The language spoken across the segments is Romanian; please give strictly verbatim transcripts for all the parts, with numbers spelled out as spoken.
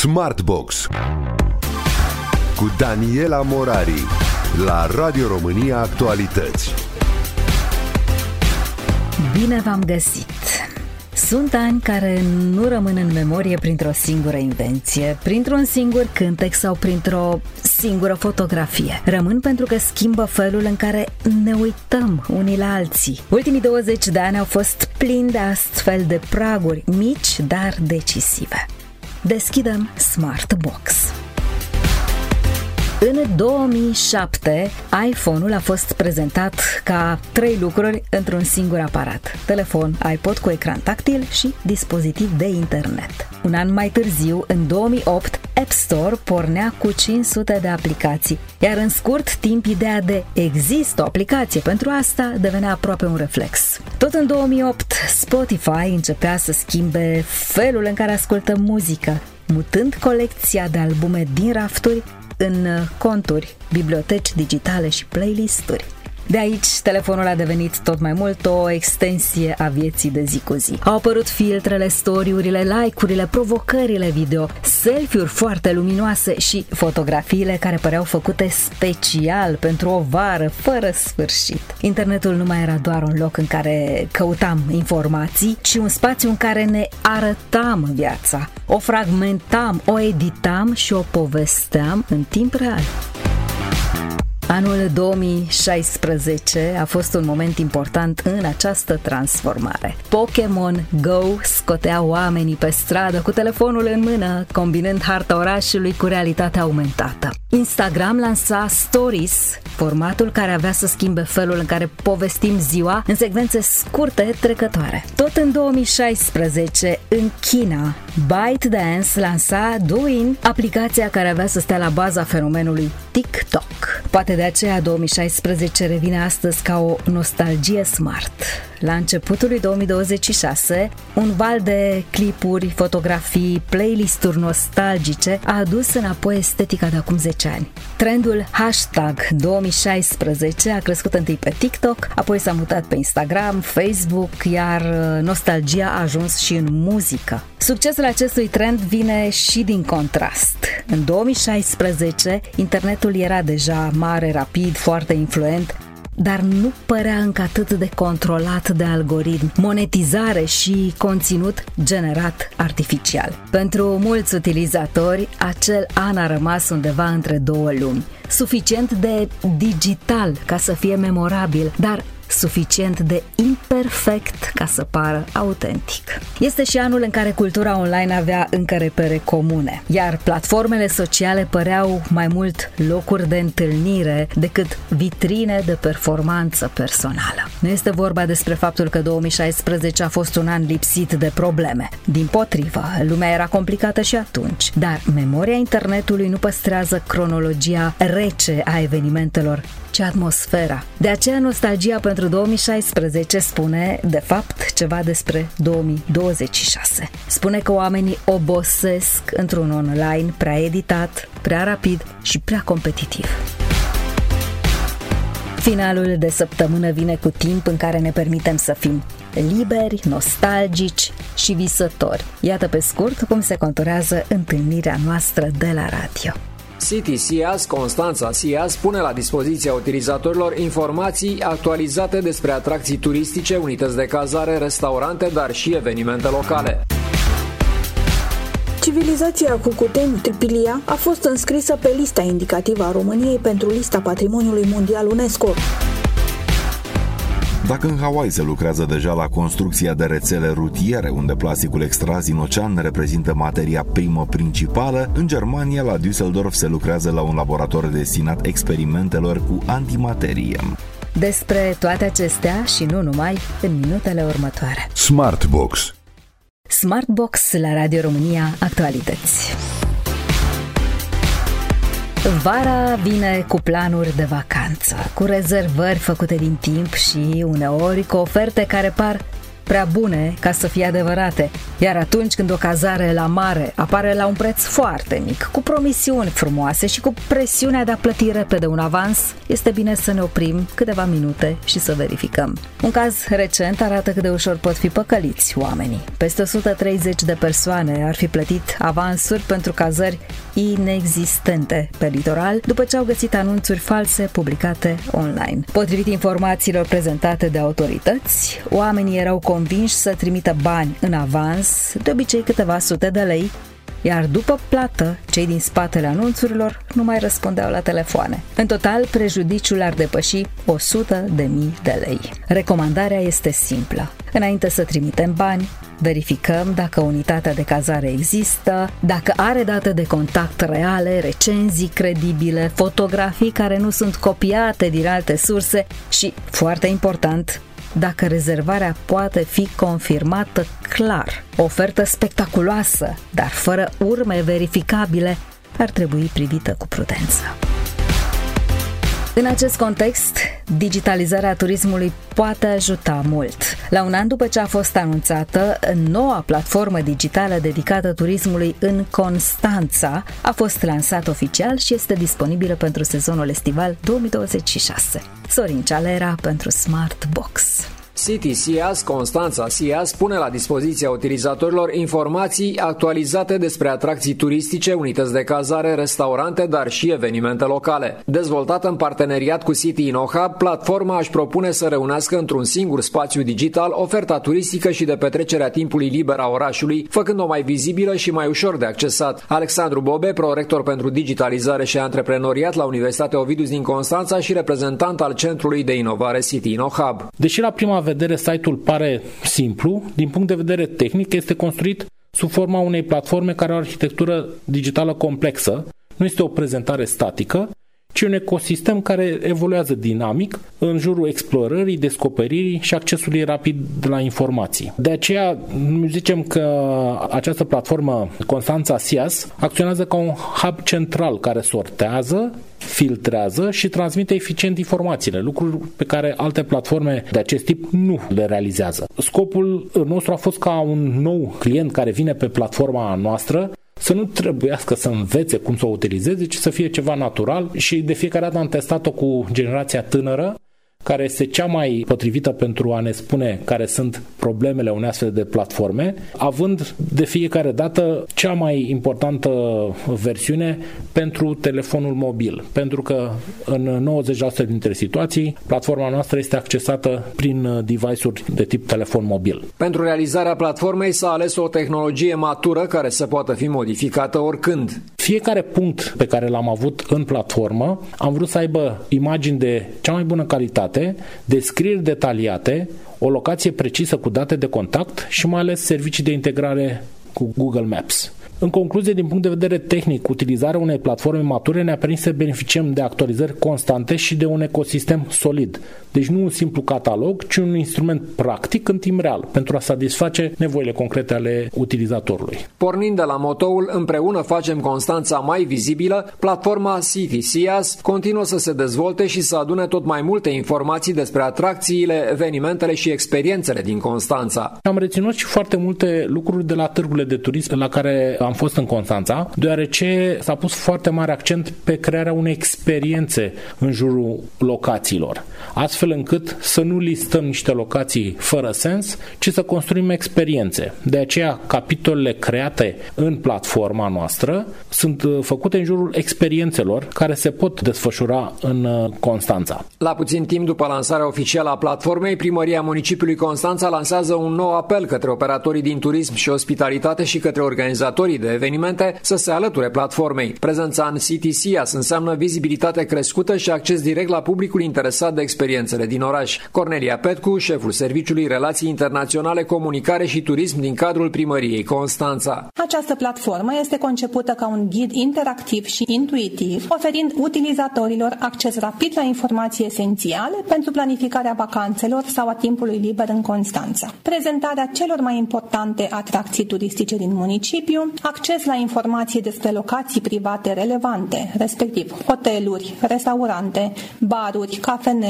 Smartbox cu Daniela Morari la Radio România Actualități. Bine v-am găsit! Sunt ani care nu rămân în memorie printr-o singură invenție, printr-un singur cântec sau printr-o singură fotografie. Rămân pentru că schimbă felul în care ne uităm unii la alții. Ultimii douăzeci de ani au fost plini de astfel de praguri mici, dar decisive. Deschidem Smartbox. În două mii șapte, iPhone-ul a fost prezentat ca trei lucruri într-un singur aparat: telefon, iPod cu ecran tactil și dispozitiv de internet. Un an mai târziu, în două mii opt, App Store pornea cu cinci sute de aplicații, iar în scurt timp ideea de există o aplicație pentru asta devenea aproape un reflex. Tot în două mii opt, Spotify începea să schimbe felul în care ascultăm muzică, mutând colecția de albume din rafturi în conturi, biblioteci digitale și playlist-uri. De aici, telefonul a devenit tot mai mult o extensie a vieții de zi cu zi. Au apărut filtrele, story-urile, like-urile, provocările video, selfie-uri foarte luminoase și fotografiile care păreau făcute special pentru o vară fără sfârșit. Internetul nu mai era doar un loc în care căutam informații, ci un spațiu în care ne arătam viața, o fragmentam, o editam și o povesteam în timp real. Anul două mii șaisprezece a fost un moment important în această transformare. Pokémon Go scotea oamenii pe stradă cu telefonul în mână, combinând harta orașului cu realitatea aumentată. Instagram lansa Stories, formatul care avea să schimbe felul în care povestim ziua în secvențe scurte, trecătoare. Tot în două mii șaisprezece, în China, ByteDance lansa Douyin, aplicația care avea să stea la baza fenomenului TikTok. Poate de aceea două mii șaisprezece revine astăzi ca o nostalgie smart. La începutul lui două mii douăzeci și șase, un val de clipuri, fotografii, playlist-uri nostalgice a adus înapoi estetica de acum zece ani. Trendul hashtag două mii șaisprezece a crescut întâi pe TikTok, apoi s-a mutat pe Instagram, Facebook, iar nostalgia a ajuns și în muzică. Succesul acestui trend vine și din contrast. În două mii șaisprezece, internetul era deja mare, rapid, foarte influent, dar nu părea încă atât de controlat de algoritmi, monetizare și conținut generat artificial. Pentru mulți utilizatori, acel an a rămas undeva între două lumi, suficient de digital ca să fie memorabil, dar suficient de imperfect ca să pară autentic. Este și anul în care cultura online avea încă repere comune, iar platformele sociale păreau mai mult locuri de întâlnire decât vitrine de performanță personală. Nu este vorba despre faptul că două mii șaisprezece a fost un an lipsit de probleme. Dimpotrivă, lumea era complicată și atunci, dar memoria internetului nu păstrează cronologia rece a evenimentelor, ci atmosfera. De aceea nostalgia pentru două mii șaisprezece spune, de fapt, ceva despre două mii douăzeci și șase. Spune că oamenii obosesc într-un online prea editat, prea rapid și prea competitiv. Finalul de săptămână vine cu timp în care ne permitem să fim liberi, nostalgici și visători. Iată pe scurt cum se conturează întâlnirea noastră de la radio. City Sias, Constanța Sias, pune la dispoziția utilizatorilor informații actualizate despre atracții turistice, unități de cazare, restaurante, dar și evenimente locale. Civilizația Cucuteni, Tripilia, a fost înscrisă pe lista indicativă a României pentru lista Patrimoniului Mondial UNESCO. Dacă în Hawaii se lucrează deja la construcția de rețele rutiere, unde plasticul extras din ocean reprezintă materia primă principală, în Germania, la Düsseldorf, se lucrează la un laborator destinat experimentelor cu antimaterie. Despre toate acestea și nu numai, în minutele următoare. Smartbox. Smartbox la Radio România Actualități. Vara vine cu planuri de vacanță, cu rezervări făcute din timp și uneori cu oferte care par prea bune ca să fie adevărate, iar atunci când o cazare la mare apare la un preț foarte mic, cu promisiuni frumoase și cu presiunea de a plăti repede un avans, este bine să ne oprim câteva minute și să verificăm. Un caz recent arată cât de ușor pot fi păcăliți oamenii. Peste o sută treizeci de persoane ar fi plătit avansuri pentru cazări inexistente pe litoral, după ce au găsit anunțuri false publicate online. Potrivit informațiilor prezentate de autorități, oamenii erau convinși să trimită bani în avans, de obicei câteva sute de lei, iar după plată, cei din spatele anunțurilor nu mai răspundeau la telefoane. În total, prejudiciul ar depăși o sută de mii de lei. Recomandarea este simplă. Înainte să trimitem bani, verificăm dacă unitatea de cazare există, dacă are date de contact reale, recenzii credibile, fotografii care nu sunt copiate din alte surse și, foarte important, dacă rezervarea poate fi confirmată clar. O ofertă spectaculoasă, dar fără urme verificabile, ar trebui privită cu prudență. În acest context, digitalizarea turismului poate ajuta mult. La un an după ce a fost anunțată, noua platformă digitală dedicată turismului în Constanța a fost lansată oficial și este disponibilă pentru sezonul estival două mii douăzeci și șase. Sorin Cealera pentru Smart Box. City Sias, Constanța Sias, pune la dispoziția utilizatorilor informații actualizate despre atracții turistice, unități de cazare, restaurante, dar și evenimente locale. Dezvoltată în parteneriat cu City InnoHub, platforma își propune să reunească într-un singur spațiu digital oferta turistică și de petrecere a timpului liber a orașului, făcând-o mai vizibilă și mai ușor de accesat. Alexandru Bobe, prorector pentru digitalizare și antreprenoriat la Universitatea Ovidius din Constanța și reprezentant al Centrului de Inovare City InnoHub. Deși la prima vedere site-ul pare simplu, din punct de vedere tehnic este construit sub forma unei platforme care are o arhitectură digitală complexă, nu este o prezentare statică, ci un ecosistem care evoluează dinamic în jurul explorării, descoperirii și accesului rapid la informații. De aceea zicem că această platformă Constanța Sias acționează ca un hub central care sortează, filtrează și transmite eficient informațiile, lucruri pe care alte platforme de acest tip nu le realizează. Scopul nostru a fost ca un nou client care vine pe platforma noastră să nu trebuiască să învețe cum să o utilizeze, ci să fie ceva natural și de fiecare dată am testat-o cu generația tânără, care este cea mai potrivită pentru a ne spune care sunt problemele unei astfel de platforme, având de fiecare dată cea mai importantă versiune pentru telefonul mobil, pentru că în nouăzeci la sută dintre situații platforma noastră este accesată prin device-uri de tip telefon mobil. Pentru realizarea platformei s-a ales o tehnologie matură care să poată fi modificată oricând. Fiecare punct pe care l-am avut în platformă am vrut să aibă imagini de cea mai bună calitate, descrieri detaliate, o locație precisă cu date de contact și mai ales servicii de integrare cu Google Maps. În concluzie, din punct de vedere tehnic, utilizarea unei platforme mature ne-a permis să beneficiem de actualizări constante și de un ecosistem solid. Deci nu un simplu catalog, ci un instrument practic în timp real pentru a satisface nevoile concrete ale utilizatorului. Pornind de la motoul "Împreună facem Constanța mai vizibilă", platforma City Sias continuă să se dezvolte și să adune tot mai multe informații despre atracțiile, evenimentele și experiențele din Constanța. Am reținut și foarte multe lucruri de la târgurile de turism la care am fost în Constanța, deoarece s-a pus foarte mare accent pe crearea unei experiențe în jurul locațiilor, astfel încât să nu listăm niște locații fără sens, ci să construim experiențe. De aceea, capitolele create în platforma noastră sunt făcute în jurul experiențelor care se pot desfășura în Constanța. La puțin timp după lansarea oficială a platformei, Primăria Municipiului Constanța lansează un nou apel către operatorii din turism și ospitalitate și către organizatorii de evenimente să se alăture platformei. Prezența în City Sias înseamnă vizibilitate crescută și acces direct la publicul interesat de experiențele din oraș. Cornelia Petcu, șeful Serviciului Relații Internaționale, Comunicare și Turism din cadrul Primăriei Constanța. Această platformă este concepută ca un ghid interactiv și intuitiv, oferind utilizatorilor acces rapid la informații esențiale pentru planificarea vacanțelor sau a timpului liber în Constanța. Prezentarea celor mai importante atracții turistice din municipiu, acces la informații despre locații private relevante, respectiv hoteluri, restaurante, baruri, cafenele,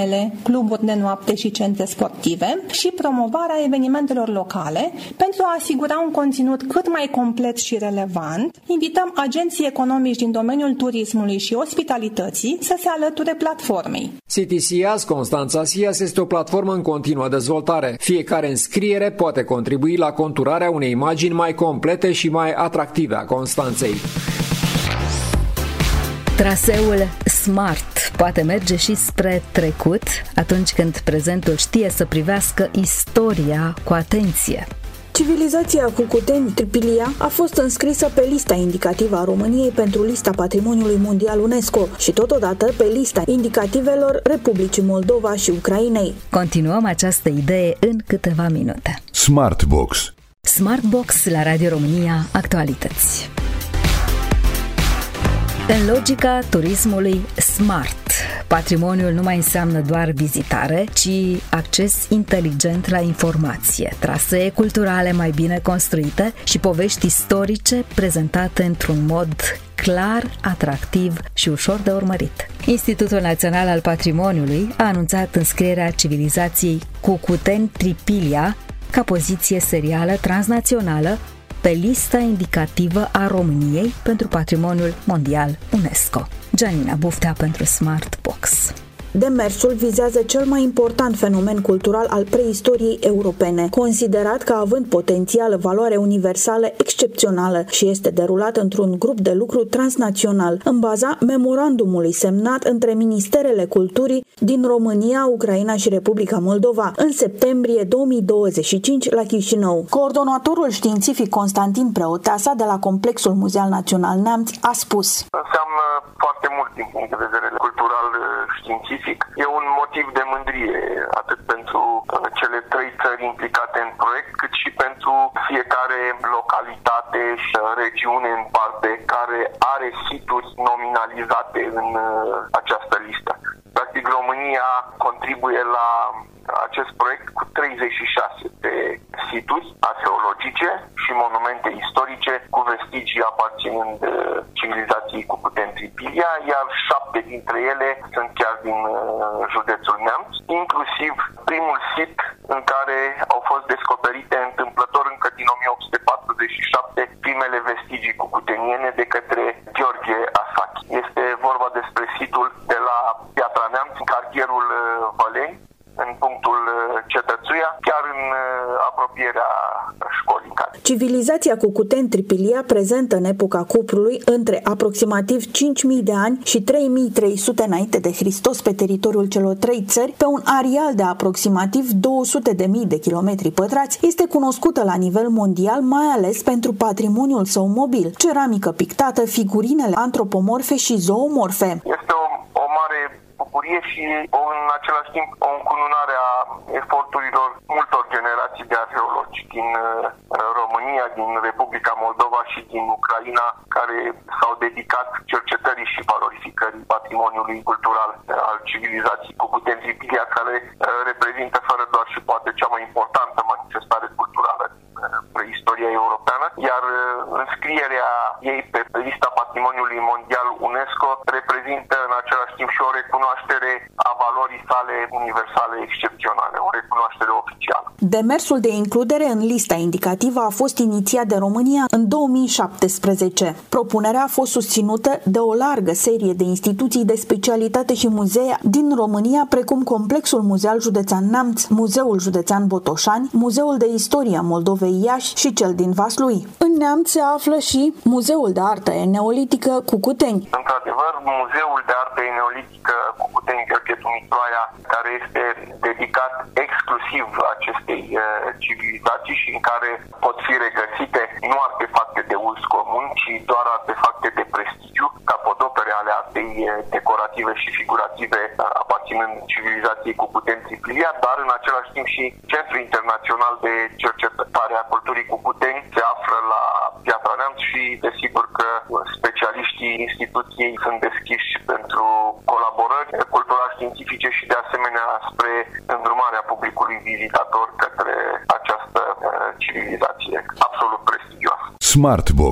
cluburi de noapte și centre sportive și promovarea evenimentelor locale pentru a asigura un conținut cât mai complet și relevant. Invităm agenții economici din domeniul turismului și ospitalității să se alăture platformei. City SIAS Constanța SIAS este o platformă în continuă dezvoltare. Fiecare înscriere poate contribui la conturarea unei imagini mai complete și mai atractive a Constanței. Traseul SMART poate merge și spre trecut atunci când prezentul știe să privească istoria cu atenție. Civilizația Cucuteni-Tripilia a fost înscrisă pe lista indicativă a României pentru lista Patrimoniului Mondial UNESCO și totodată pe lista indicativelor Republicii Moldova și Ucrainei. Continuăm această idee în câteva minute. Smartbox. Smartbox la Radio România Actualități. În logica turismului smart, patrimoniul nu mai înseamnă doar vizitare, ci acces inteligent la informație, trasee culturale mai bine construite și povești istorice prezentate într-un mod clar, atractiv și ușor de urmărit. Institutul Național al Patrimoniului a anunțat înscrierea civilizației Cucuteni-Tripilia ca poziție serială transnațională pe lista indicativă a României pentru Patrimoniul Mondial UNESCO. Gianina Buftea pentru Smartbox. Demersul vizează cel mai important fenomen cultural al preistoriei europene, considerat ca având potențială valoare universală excepțională și este derulat într-un grup de lucru transnațional, în baza memorandumului semnat între Ministerele Culturii din România, Ucraina și Republica Moldova în septembrie două mii douăzeci și cinci la Chișinău. Coordonatorul științific Constantin Preoteasa de la Complexul Muzeal Național Neamț a spus: Înseamnă foarte mult din punct de vedere cultural științific. E un motiv de mândrie atât pentru cele trei țări implicate în proiect, cât și pentru fiecare localitate și regiune în parte care are situri nominalizate în această listă. Practic, România contribuie la acest proiect cu treizeci și șase de situri arheologice și monumente istorice cu vestigii aparținând civilizației Cucuteni-Tripilia, iar șapte dintre ele sunt chiar din județul Neamț, inclusiv primul sit în care au fost descoperite întâmplător încă din o mie opt sute patruzeci și șapte primele vestigii cucuteniene de către Gheorghe Asachi. Este vorba despre situl de la Piatra Neamț, în cartierul Văleni, în punctul Cetățuia, chiar în apropierea școlii. Civilizația Cucuteni-Tripilia, prezentă în epoca Cuprului între aproximativ cinci mii de ani și trei mii trei sute înainte de Hristos pe teritoriul celor trei țări, pe un areal de aproximativ două sute de mii de kilometri pătrați, este cunoscută la nivel mondial, mai ales pentru patrimoniul său mobil, ceramică pictată, figurinele antropomorfe și zoomorfe. Este o, o mare bucurie și o, în același timp o încununare a eforturilor multor generații de arheologi din uh, România, din Republica Moldova și din Ucraina, care s-au dedicat cercetării și valorificării patrimoniului cultural uh, al civilizației Cucuteni-Tripilia, care uh, reprezintă fără doar și poate cea mai importantă manifestare culturală din uh, preistoria europeană, iar uh, înscrierea ei pe lista patrimoniului mondial UNESCO reprezintă în același timp și o recunoaștere a valorii sale universale excepționale, o recunoaștere oficială. Demersul de includere în lista indicativă a fost inițiat de România în două mii șaptesprezece. Propunerea a fost susținută de o largă serie de instituții de specialitate și muzee din România, precum Complexul Muzeal Județean Neamț, Muzeul Județean Botoșani, Muzeul de Istorie a Moldovei Iași și cel din Vaslui. În Neamț se află și Muzeul de Artă Neolitică Cucuteni. Într-adevăr, Muzeul de Artă Neolitică Cucuteni Gheorghe Dumitroaia, care este dedicat exclusiv acestei uh, civilizații și în care pot fi regăsite nu artefacte de uz comun, ci doar artefacte de prestigiu, capodopere ale artei decorative și figurative aparținând civilizației Cucuteni-Tripilia, dar în același timp și Centrul Internațional de Cercetare a Culturii Cucuteni se află la Piatra Neamț și desigur că specialiștii instituției sunt deschiși pentru colaborări cultural-științifice și de asemenea spre îndrumarea publicului vizitator către această uh, civilizație absolut prestigioasă. Smartbox.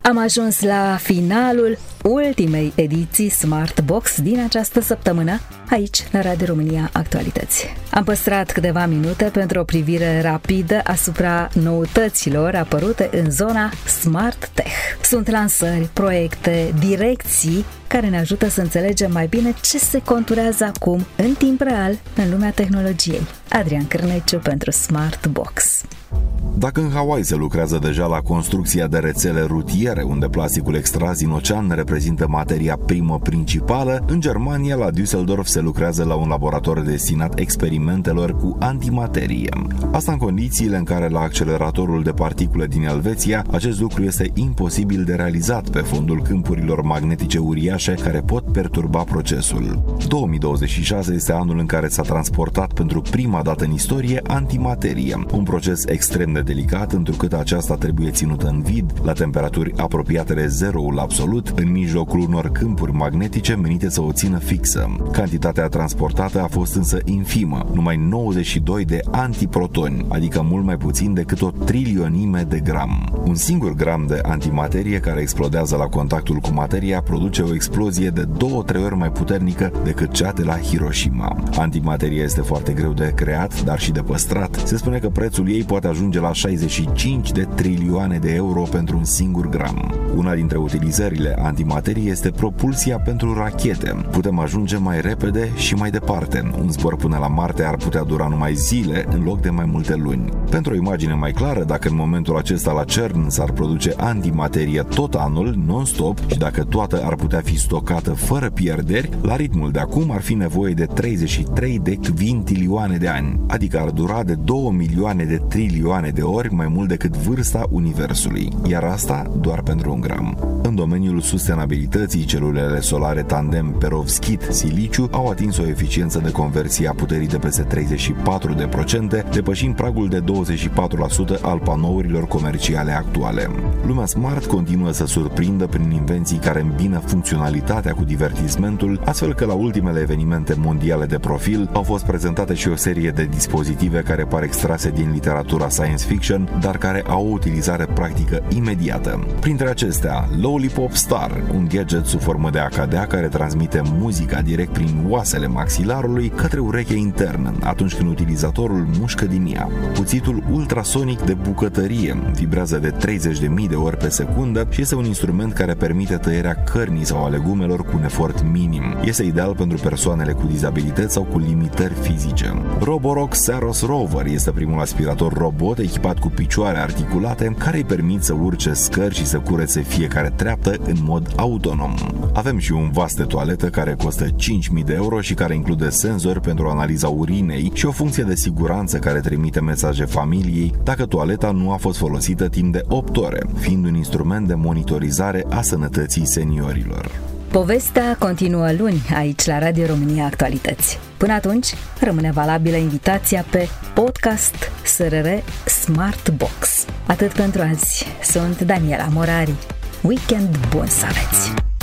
Am ajuns la finalul ultimei ediții Smart Box din această săptămână, aici la Radio România Actualități. Am păstrat câteva minute pentru o privire rapidă asupra noutăților apărute în zona Smart Tech. Sunt lansări, proiecte, direcții care ne ajută să înțelegem mai bine ce se conturează acum, în timp real, în lumea tehnologiei. Adrian Cârneciu pentru Smart Box. Dacă în Hawaii se lucrează deja la construcția de rețele rutiere, unde plasticul extras din ocean reprezintă materia primă principală, în Germania, la Düsseldorf, se lucrează la un laborator destinat experimentelor cu antimaterie. Asta în condițiile în care la acceleratorul de particule din Elveția acest lucru este imposibil de realizat pe fondul câmpurilor magnetice uriașe care pot perturba procesul. două mii douăzeci și șase este anul în care s-a transportat pentru prima dată în istorie antimaterie, un proces extrem de delicat, întrucât aceasta trebuie ținută în vid, la temperaturi apropiate de zeroul absolut, în mijlocul unor câmpuri magnetice menite să o țină fixă. Cantitatea transportată a fost însă infimă, numai nouăzeci și doi de antiprotoni, adică mult mai puțin decât o trilionime de gram. Un singur gram de antimaterie care explodează la contactul cu materia produce o explozie de două-trei ori mai puternică decât cea de la Hiroshima. Antimateria este foarte greu de creat, dar și de păstrat. Se spune că prețul ei poate ajunge la șaizeci și cinci de trilioane de euro pentru un singur gram. Una dintre utilizările antimateriei este propulsia pentru rachete. Putem ajunge mai repede și mai departe. Un zbor până la Marte ar putea dura numai zile în loc de mai multe luni. Pentru o imagine mai clară, dacă în momentul acesta la CERN s-ar produce antimaterie tot anul, non-stop, și dacă toată ar putea fi stocată fără pierderi, la ritmul de acum ar fi nevoie de treizeci și trei de quintilioane de ani, adică ar dura de două milioane de trilioane de ori mai mult decât vârsta Universului, iar asta doar pentru un gram. În domeniul sustenabilității, celulele solare tandem perovskit-siliciu au atins o eficiență de conversie a puterii de peste treizeci și patru de procente, depășind pragul de douăzeci și patru la sută al panourilor comerciale actuale. Lumea smart continuă să surprindă prin invenții care îmbină funcționalitatea cu divertismentul, astfel că la ultimele evenimente mondiale de profil au fost prezentate și o serie de dispozitive care par extrase din literatura science fiction, dar care au o utilizare practică imediată. Printre acestea, Lollipop Star, un gadget sub formă de acadea care transmite muzica direct prin oasele maxilarului către urechea internă atunci când utilizatorul mușcă din ea. Cuțitul ultrasonic de bucătărie vibrează de treizeci de mii de ori pe secundă și este un instrument care permite tăierea cărnii sau a legumelor cu un efort minim. Este ideal pentru persoanele cu dizabilități sau cu limitări fizice. Roborock Saros Rover este primul aspirator robot echipat cu picioare articulate care îi permit să urce scări și să curețe fiecare treaptă în mod autonom. Avem și un vas de toaletă care costă cinci mii de euro și care include senzori pentru analiza urinei și o funcție de siguranță care trimite mesaje familiei dacă toaleta nu a fost folosită timp de opt ore, fiind un instrument de monitorizare a sănătății seniorilor. Povestea continuă luni aici la Radio România Actualități. Până atunci, rămâne valabilă invitația pe podcast S R R Smart Box. Atât pentru azi. Sunt Daniela Morari. Weekend bun să aveți!